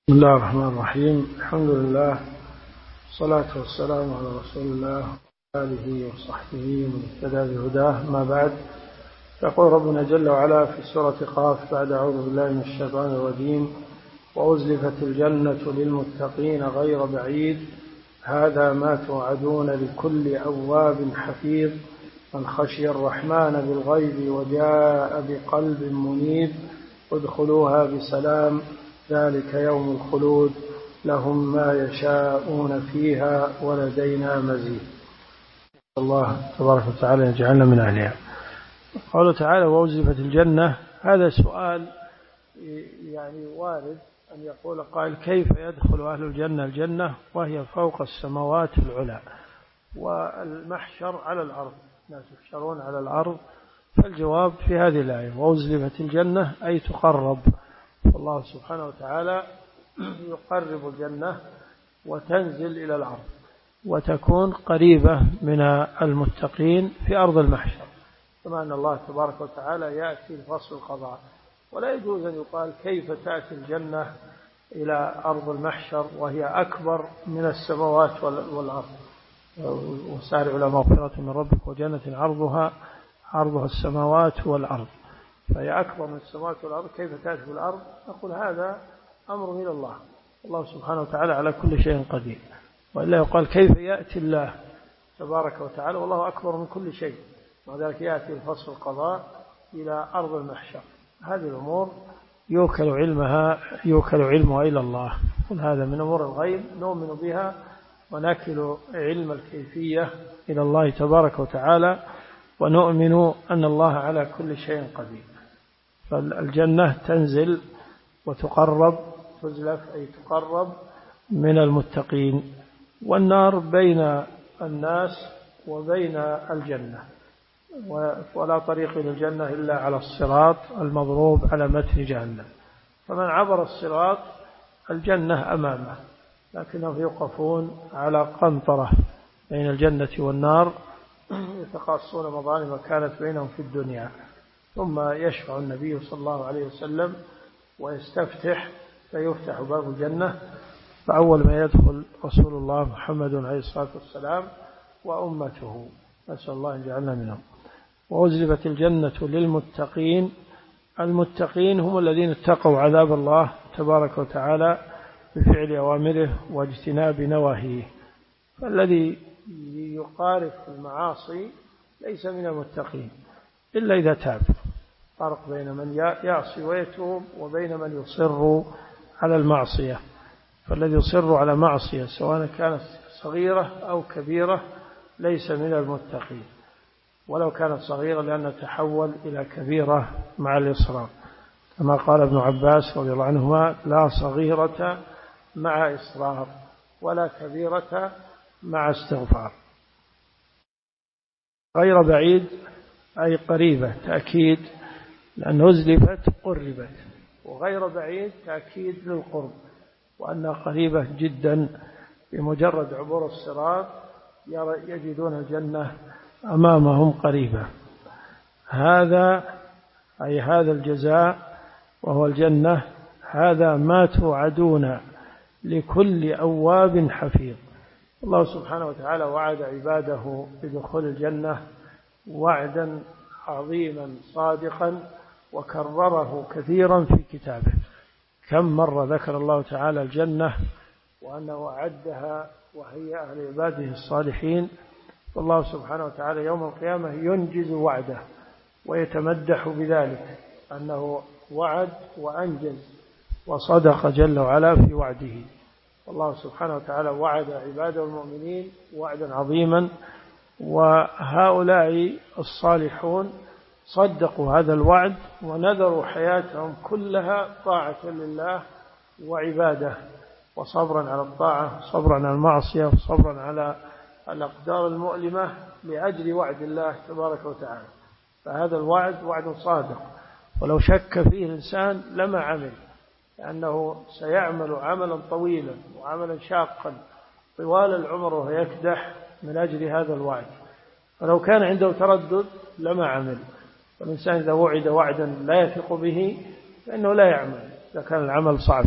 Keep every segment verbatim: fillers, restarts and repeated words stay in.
بسم الله الرحمن الرحيم. الحمد لله والصلاة والسلام على رسول الله وآله وصحبه ومن اهتدى بهداه. ما بعد، يقول ربنا جل وعلا في سورة قاف بعد أعوذ بالله من الشيطان الرجيم: وأزلفت الجنة للمتقين غير بعيد هذا ما توعدون لكل أواب حفيظ من خشي الرحمن بالغيب وجاء بقلب منيب ادخلوها بسلام ذلك يوم الخلود لهم ما يشاءون فيها ولدينا مزيد. الله تبارك وتعالى يجعلنا من أهلها. قوله تعالى: وأزلفت الجنة، هذا سؤال يعني وارد أن يقول قائل: كيف يدخل أهل الجنة الجنة وهي فوق السماوات العلى والمحشر على الأرض، الناس يحشرون على الأرض؟ فالجواب في هذه الآية: وأزلفت الجنة أي تقرب، والله سبحانه وتعالى يقرب الجنة وتنزل إلى الأرض وتكون قريبة من المتقين في أرض المحشر، كما أن الله تبارك وتعالى يأتي لفصل القضاء. ولا يجوز أن يقال كيف تأتي الجنة إلى أرض المحشر وهي أكبر من السماوات والأرض. وسارعوا إلى مغفرة من ربك وجنة عرضها عرضها السماوات والأرض، فهي أكبر من السماوات والأرض، كيف تأتي في الأرض؟ نقول هذا أمر إلى الله، الله سبحانه وتعالى على كل شيء قدير. وإلا يقال كيف يأتي الله تبارك وتعالى والله أكبر من كل شيء، وذلك يأتي الفصل القضاء إلى أرض المحشر. هذه الأمور يوكل علمها يوكل علمها إلى الله، كل هذا من أمور الغيب نؤمن بها ونكل علم الكيفية إلى الله تبارك وتعالى، ونؤمن أن الله على كل شيء قدير. فالجنة تنزل وتقرب، تزلف أي تقرب من المتقين، والنار بين الناس وبين الجنة، ولا طريق إلى الجنة إلا على الصراط المضروب على متن جهنم، فمن عبر الصراط الجنة أمامه، لكنهم يوقفون على قنطرة بين الجنة والنار يتقاصون مظالم كانت بينهم في الدنيا، ثم يشفع النبي صلى الله عليه وسلم ويستفتح فيفتح باب الجنة، فأول ما يدخل رسول الله محمد عليه الصلاة والسلام وأمته، نسأل الله أن يجعلنا منهم. وأزلفت الجنة للمتقين، المتقين هم الذين اتقوا عذاب الله تبارك وتعالى بفعل أوامره واجتناب نواهيه، فالذي يقارف المعاصي ليس من المتقين إلا إذا تاب. فرق بين من يعصي ويتوب وبين من يصر على المعصية، فالذي يصر على معصية سواء كانت صغيرة أو كبيرة ليس من المتقين، ولو كانت صغيرة لأنها تحول إلى كبيرة مع الإصرار، كما قال ابن عباس رضي الله عنهما: لا صغيرة مع إصرار ولا كبيرة مع استغفار. غير بعيد أي قريبة، تأكيد، لأن أزلفت قربت، وغير بعيد تأكيد للقرب، وأنها قريبة جدا، بمجرد عبور الصراط يجدون الجنة أمامهم قريبة. هذا أي هذا الجزاء وهو الجنة، هذا ما توعدون لكل أواب حفيظ. الله سبحانه وتعالى وعد عباده بدخول الجنة وعدا عظيما صادقا، وكرره كثيرا في كتابه. كم مرة ذكر الله تعالى الجنة وأنه أعدها وهي أهل عباده الصالحين، والله سبحانه وتعالى يوم القيامة ينجز وعده ويتمدح بذلك أنه وعد وأنجز وصدق جل وعلا في وعده. والله سبحانه وتعالى وعد عباده المؤمنين وعدا عظيما، وهؤلاء الصالحون صدقوا هذا الوعد ونذروا حياتهم كلها طاعة لله وعباده، وصبرا على الطاعة، صبرا على المعصية، وصبرا على الأقدار المؤلمة لأجل وعد الله تبارك وتعالى. فهذا الوعد وعد صادق، ولو شك فيه الإنسان لما عمل، لأنه سيعمل عملا طويلا وعملا شاقا طوال العمر وهو يكدح من أجل هذا الوعد، فلو كان عنده تردد لما عمل. والإنسان إذا وعد وعدا لا يثق به فإنه لا يعمل إذا كان العمل صعبا.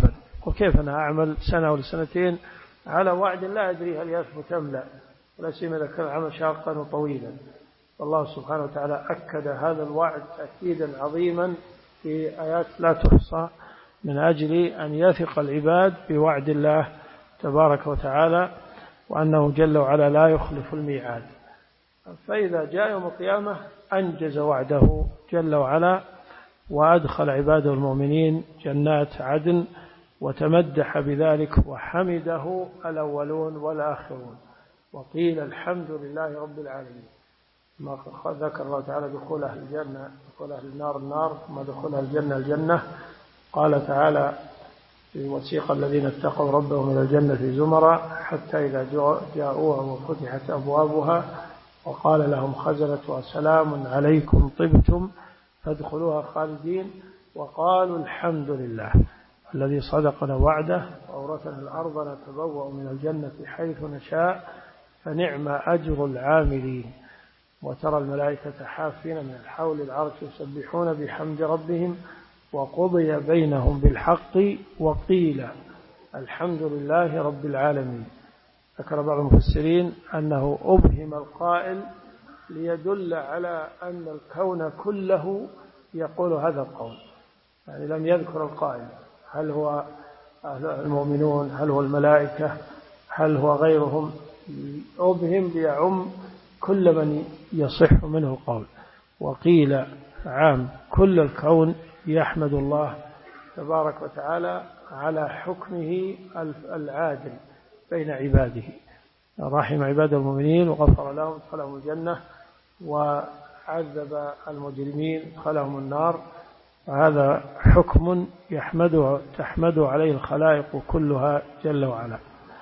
وكيف أنا أعمل سنة ولا سنتين على وعد لا أدري هل يثبت أم لا، ولا سيما إذا كان العمل شاقا وطويلا. والله سبحانه وتعالى أكد هذا الوعد تأكيدا عظيما في آيات لا تحصى من أجل أن يثق العباد بوعد الله تبارك وتعالى، وأنه جل وعلا لا يخلف الميعاد. فإذا جاء يوم القيامة أنجز وعده جل وعلا وأدخل عباده المؤمنين جنات عدن، وتمدح بذلك وحمده الأولون والآخرون، وقيل الحمد لله رب العالمين. ما ذكر الله تعالى دخول أهل الجنة دخول أهل النار النار، ثم دخول أهل الجنة الجنة. قال تعالى في وسيق الذين اتقوا ربهم إلى الجنة زمرا حتى إذا جاءوها وفتحت أبوابها وقال لهم خزنتها سلام عليكم طبتم فادخلوها خالدين، وقالوا الحمد لله الذي صدقنا وعده وأورثنا الأرض نتبوأ من الجنة حيث نشاء فنعم أجر العاملين. وترى الملائكة حافين من حول العرش يسبحون بحمد ربهم وقضي بينهم بالحق وقيل الحمد لله رب العالمين. ذكر بعض المفسرين أنه أبهم القائل ليدل على أن الكون كله يقول هذا القول، يعني لم يذكر القائل هل هو المؤمنون هل هو الملائكة هل هو غيرهم، أبهم ليعم كل من يصح منه القول. وقيل عام كل الكون يحمد الله تبارك وتعالى على حكمه العادل بين عباده، رحم عباد المؤمنين وغفر لهم دخلهم الجنة، وعذب المجرمين دخلهم النار. وهذا حكم يحمده تحمده عليه الخلائق كلها جل وعلا.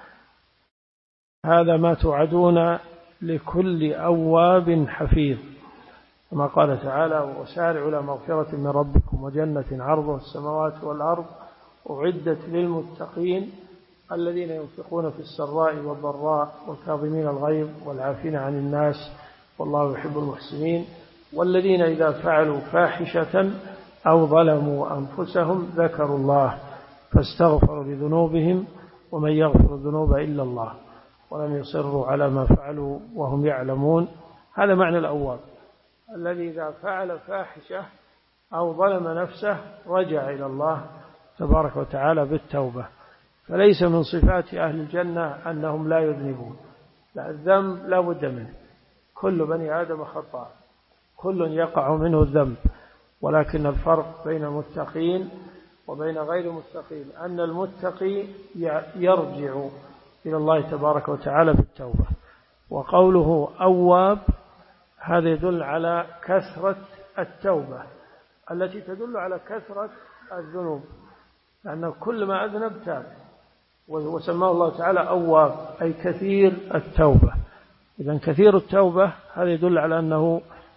هذا ما توعدون لكل أواب حفيظ، كما قال تعالى وسارعوا إلى مغفرة من ربكم وجنة عرضها السماوات والأرض أعدت للمتقين الذين ينفقون في السراء والضراء والكاظمين الغيظ والعافين عن الناس والله يحب المحسنين، والذين إذا فعلوا فاحشة أو ظلموا أنفسهم ذكروا الله فاستغفروا لذنوبهم ومن يغفر الذنوب إلا الله ولم يصروا على ما فعلوا وهم يعلمون. هذا معنى الأواب، الذي إذا فعل فاحشة أو ظلم نفسه رجع إلى الله تبارك وتعالى بالتوبة. فليس من صفات أهل الجنة أنهم لا يذنبون، لا، الذنب لا بد منه، كل بني آدم خطاء كل يقع منه الذنب، ولكن الفرق بين المتقين وبين غير المتقين أن المتقي يرجع إلى الله تبارك وتعالى بالتوبة. وقوله أواب هذا يدل على كثرة التوبة التي تدل على كثرة الذنوب، لأنه كل ما أذنب تاب، وسماه الله تعالى أواب أي كثير التوبة. إذن كثير التوبة هذا يدل على أنه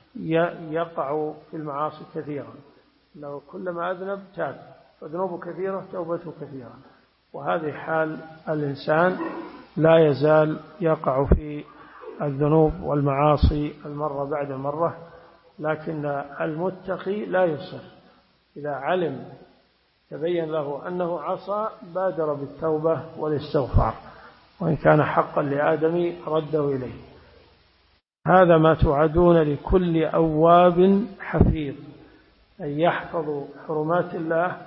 يقع في المعاصي كثيرا، لو كل ما أذنب تاب، فذنوبه كثيرة توبته كثيرة. وهذه حال الإنسان، لا يزال يقع في الذنوب والمعاصي المرة بعد مرة، لكن المتقي لا يصر، إذا علم تبين له أنه عصى بادر بالتوبة والاستغفار، وإن كان حقا لآدم رده إليه. هذا ما توعدون لكل أواب حفيظ، أن يحفظ حرمات الله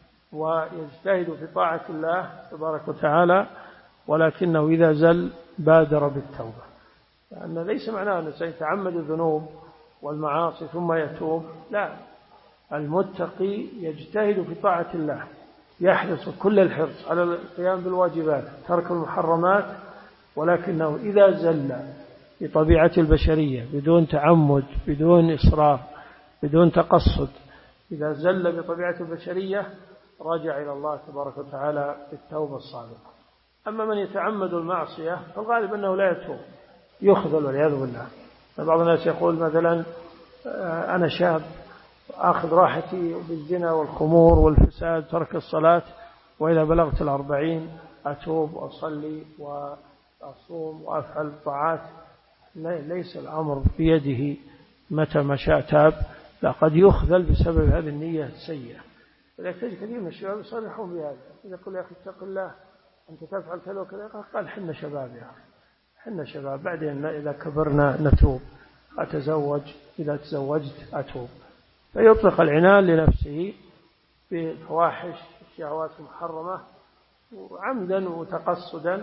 ويجتهد في طاعة الله تبارك وتعالى، ولكنه إذا زل بادر بالتوبة، لأن ليس معناه أنه سيتعمد الذنوب والمعاصي ثم يتوب، لا، المتقي يجتهد في طاعة الله، يحرص كل الحرص على القيام بالواجبات ترك المحرمات، ولكنه إذا زل بطبيعة البشرية بدون تعمد بدون إصرار بدون تقصد، إذا زل بطبيعة البشرية رجع إلى الله تبارك وتعالى بالتوبة الصادقة. أما من يتعمد المعصية فالغالب أنه لا يتوب، يخذل والعياذ بالله. بعض الناس يقول مثلا أنا شاب أخذ راحتي بالزنا والخمور والفساد ترك الصلاة، وإذا بلغت الأربعين أتوب وأصلي وأصوم وأفعل الطاعات. ليس الأمر بيده متى ما شاء تاب، لا، قد يخذل بسبب هذه النية السيئة. إذا تجد كثير من الشباب يصرحون بهذا، إذا يقول يا أخي اتق الله أنت تفعل كذا وكذا، قال حنا شباب يا أخي، حنا شباب، بعدين إذا كبرنا نتوب، أتزوج، إذا تزوجت أتوب. فيطلق العنان لنفسه بالفواحش الشهوات المحرمة عمدا وتقصدا،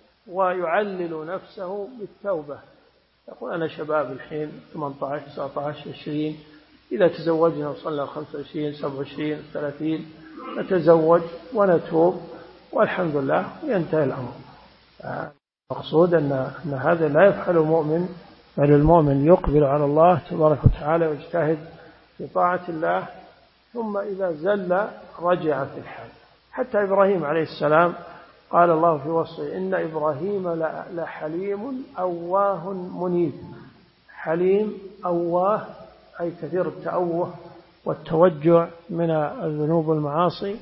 ويعلل نفسه بالتوبة، يقول أنا شباب الحين ثمانية عشر تسعة عشر عشرين، إذا تزوجنا وصلنا خمسة وعشرين سبعة وعشرين ثلاثين نتزوج ونتوب والحمد لله وينتهي الأمر. المقصود أن, أن هذا لا يفعل المؤمن، بل المؤمن يقبل على الله تبارك وتعالى ويجتهد في طاعة الله، ثم إذا زل رجع في الحال. حتى إبراهيم عليه السلام قال الله في وصفه إن إبراهيم لحليم أواه منيب. حليم أواه أي كثير التأوه والتوجع من الذنوب والمعاصي.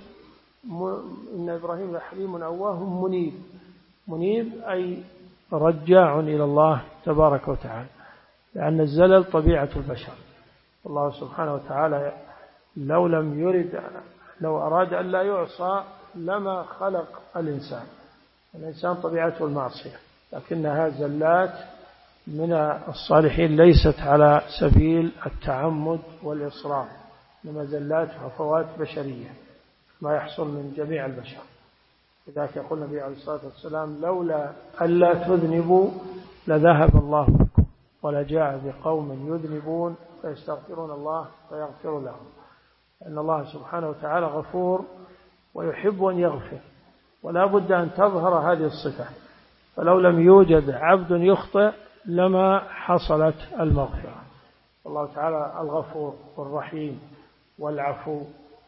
إن إبراهيم لحليم أواه منيب. منيب أي رجاع إلى الله تبارك وتعالى، لأن الزلل طبيعة البشر. الله سبحانه وتعالى لو لم يرد، لو أراد أن لا يعصى لما خلق الإنسان. الإنسان طبيعته المعصية، لكنها زلات من الصالحين ليست على سبيل التعمد والإصرار، إنما زلات وهفوات بشرية ما يحصل من جميع البشر. لذلك يقول النبي عليه الصلاة والسلام لولا ألا تذنبوا لذهب الله بكم ولجاء بقوم يذنبون فيستغفرون الله فيغفر لهم. أن الله سبحانه وتعالى غفور ويحب أن يغفر، ولا بد أن تظهر هذه الصفة. فلو لم يوجد عبد يخطئ لما حصلت المغفرة. الله تعالى الغفور والرحيم والعفو،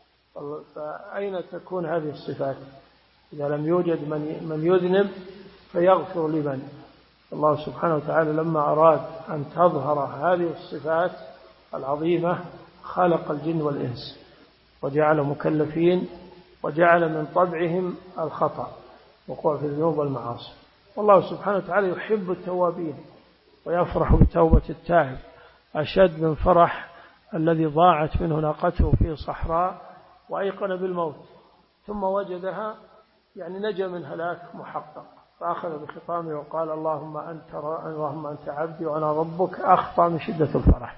فأين تكون هذه الصفات إذا لم يوجد من من يذنب فيغفر لمن؟ الله سبحانه وتعالى لما أراد أن تظهر هذه الصفات العظيمة خلق الجن والإنس وجعل مكلفين، وجعل من طبعهم الخطأ وقوع في الذنوب والمعاصي. والله سبحانه وتعالى يحب التوابين ويفرح بتوبة التائب أشد من فرح الذي ضاعت منه ناقته في صحراء وأيقن بالموت ثم وجدها يعني نجا من هلاك محقق، فأخذ بخطامه وقال اللهم أنت, اللهم أنت عبدي وأنا ربك، أخطأ من شدة الفرح.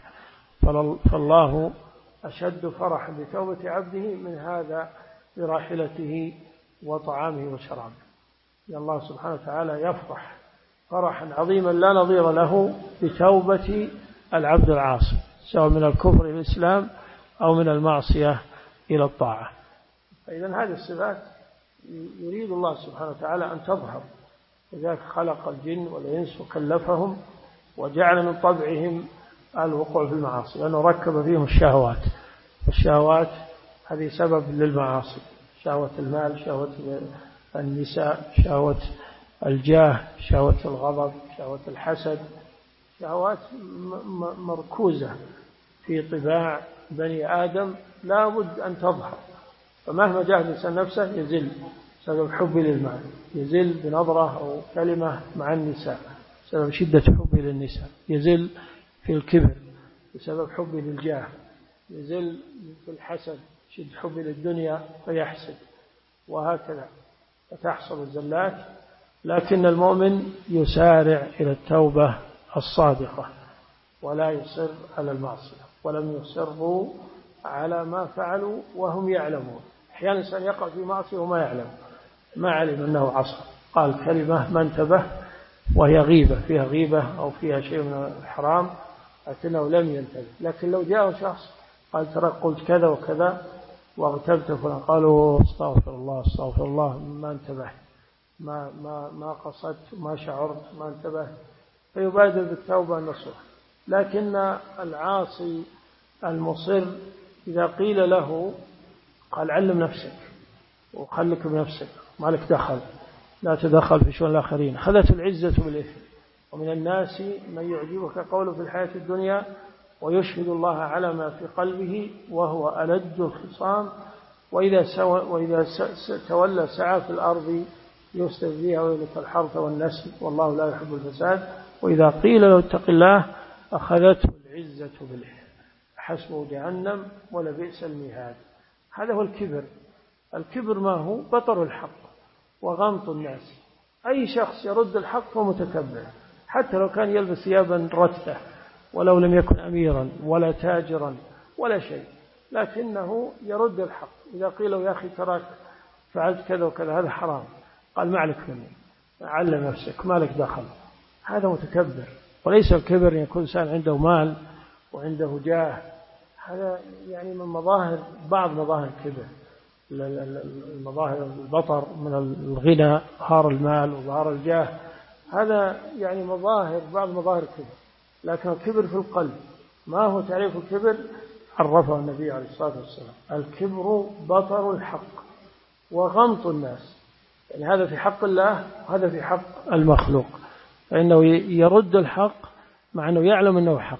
فالله أشد فرحا بتوبة عبده من هذا براحلته وطعامه وشرابه. الله سبحانه وتعالى يفرح فرحا عظيما لا نظير له بتوبة العبد العاصي، سواء من الكفر إلى الإسلام أو من المعصية إلى الطاعة. فإذن هذه الصفات يريد الله سبحانه وتعالى أن تظهر، لذلك خلق الجن والإنس وكلفهم وجعل من طبعهم الوقوع في المعاصي، لأنه ركب فيهم الشهوات، والشهوات هذه سبب للمعاصي، شهوة المال، شهوة النساء، شهوة الجاه، شهوة الغضب، شهوة الحسد، شهوات مركوزة في طباع بني آدم لا بد أن تظهر. فمهما جاهد الإنسان نفسه يزل سبب حبه للمال، يزل بنظرة أو كلمة مع النساء سبب شدة حبه للنساء، يزل في الكبر بسبب حبه للجاه، يزل في الحسد شد حبه للدنيا فيحسد، وهكذا فتحصل الزلات. لكن المؤمن يسارع إلى التوبة الصادقة ولا يصر على المعصية، ولم يصروا على ما فعلوا وهم يعلمون. أحيانا الإنسان يقع في معصية وما يعلم، ما علم أنه عصى، قال كلمة ما انتبه وهي غيبة، فيها غيبة أو فيها شيء من الحرام لكنه لم ينتبه. لكن لو جاء شخص قال ترى قلت كذا وكذا واغتبت فلان، قالوا استغفر الله استغفر الله ما انتبه، ما ما ما قصدت ما شعرت ما انتبه، فيبادر بالتوبة النصوح. لكن العاصي المصر إذا قيل له قال علم نفسك وخلك بنفسك ما لك دخل، لا تدخل في شؤون الآخرين، خذت العزة بالإثم. ومن الناس من يعجبك قوله في الحياة الدنيا ويشهد الله على ما في قلبه وهو ألد الخصام وإذا, سوى وإذا تولى سعى في الأرض يفسد فيها ويهلك الحرث والنسل والله لا يحب الفساد. وإذا قيل له اتق الله أخذته العزة بالإثم حسبه جهنم ولبئس المهاد. هذا هو الكبر. الكبر ما هو؟ بطر الحق وغمط الناس. أي شخص يرد الحق فهو متكبر، حتى لو كان يلبس ثيابا رتة، ولو لم يكن أميرا ولا تاجرا ولا شيء، لكنه يرد الحق. إذا قيل له يا أخي تراك فعلت كذا وكذا هذا حرام، قال ما عليك مني، علم نفسك، ما لك دخل. هذا متكبر. وليس الكبر أن يكون إنسان عنده مال وعنده جاه، هذا يعني من مظاهر بعض مظاهر الكبر. المظاهر البطر من الغنى، ظهار المال وظهار الجاه، هذا يعني مظاهر بعض مظاهر الكبر. لكن الكبر في القلب. ما هو تعريف الكبر؟ عرفه النبي عليه الصلاة والسلام: الكبر بطر الحق وغمط الناس. يعني هذا في حق الله وهذا في حق المخلوق، فإنه يرد الحق مع أنه يعلم أنه حق،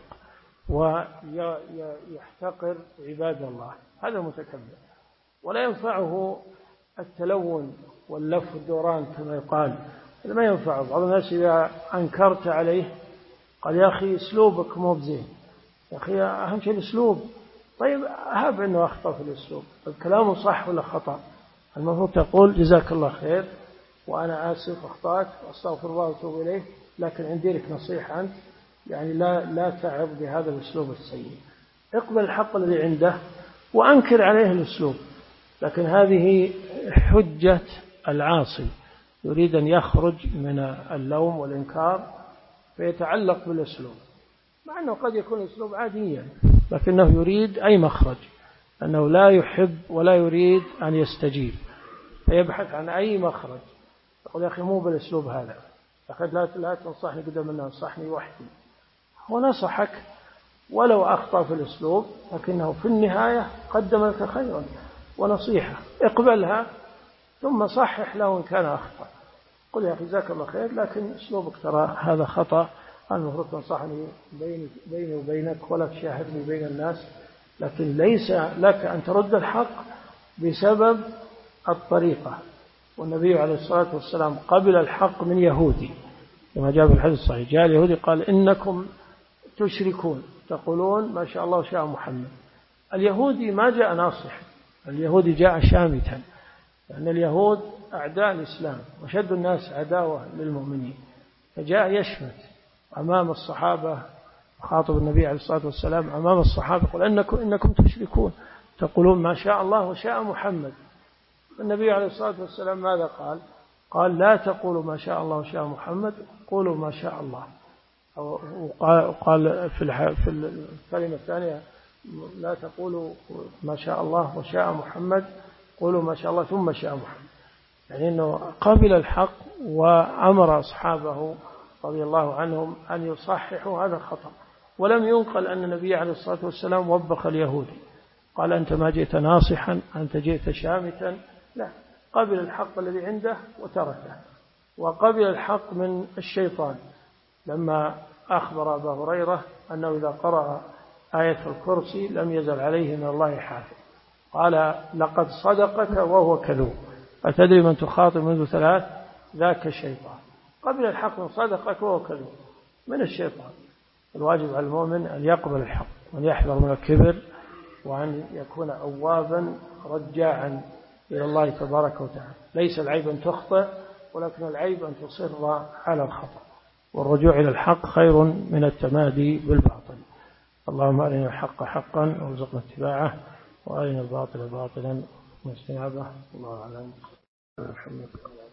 ويحتقر عباد الله. هذا متكبر. ولا ينفعه التلون واللف والدوران كما يقال، هذا ما ينفعه. بعض الناس إذا أنكرت عليه قال يا أخي أسلوبك مو بزين، يا أخي أهم شيء الأسلوب. طيب هاب أنه أخطأ في الأسلوب، الكلام صح ولا خطأ؟ المفروض تقول جزاك الله خير وأنا آسف أخطأت وأستغفر الله وأتوب إليه، لكن عندي لك نصيحة أنت، يعني لا لا تعظ بهذا الأسلوب السيء. اقبل الحق الذي عنده وأنكر عليه الأسلوب. لكن هذه حجة العاصي، يريد أن يخرج من اللوم والإنكار فيتعلق بالأسلوب، مع أنه قد يكون الأسلوب عاديا، لكنه يريد أي مخرج، أنه لا يحب ولا يريد أن يستجيب، فيبحث عن أي مخرج. يقول يا أخي مو بالأسلوب هذا، أخذ لا لا تنصحني قدام الناس، انصحني وحدي. هو نصحك ولو أخطأ في الأسلوب، لكنه في النهاية قدم لك خيرا ونصيحة، اقبلها ثم صحح له إن كان أخطأ. قل يا أخي جزاك الله خير، لكن أسلوبك ترى هذا خطأ، أنا المفروض تنصحني بيني, بيني وبينك ولا تشاهدني بين الناس، لكن ليس لك أن ترد الحق بسبب الطريقة. والنبي عليه الصلاة والسلام قبل الحق من يهودي كما جاء في الحديث الصحيح. جاء اليهودي قال إنكم تشركون تقولون ما شاء الله وشاء محمد. اليهودي ما جاء ناصح، اليهودي جاء شامتا، لأن اليهود أعداء الإسلام وشد الناس عداوة للمؤمنين، فجاء يشمت أمام الصحابة، خاطب النبي عليه الصلاة والسلام أمام الصحابة يقول إنكم, إنكم تشركون تقولون ما شاء الله وشاء محمد. النبي عليه الصلاة والسلام ماذا قال؟ قال لا تقولوا ما شاء الله وشاء محمد، قولوا ما شاء الله. وقال في الكلمة الثانية لا تقولوا ما شاء الله وشاء محمد، قولوا ما شاء الله ثم شاء محمد. يعني أنه قبل الحق وأمر أصحابه رضي الله عنهم أن يصححوا هذا الخطأ. ولم ينقل أن النبي عليه الصلاة والسلام وبخ اليهودي قال أنت ما جئت ناصحا، أنت جئت شامتا، لا، قبل الحق الذي عنده وتركه. وقبل الحق من الشيطان لما أخبر أبا هريرة أنه إذا قرأ آية الكرسي لم يزل عليه من الله حافظ، قال لقد صدقك وهو كذوب، أتدري من تخاطب منذ ثلاث؟ ذاك الشيطان. قبل الحق من صدقك وهو كذوب من الشيطان. الواجب على المؤمن أن يقبل الحق وأن يحذر من الكبر، وأن يكون أوابا رجاعا إلى الله تبارك وتعالى. ليس العيب أن تخطئ، ولكن العيب أن تصر على الخطأ، والرجوع إلى الحق خير من التمادي بالباطل. اللهم أرنا الحق حقا وارزقنا اتباعه، وأرنا الباطل باطلا واجتنابه. الله أعلم.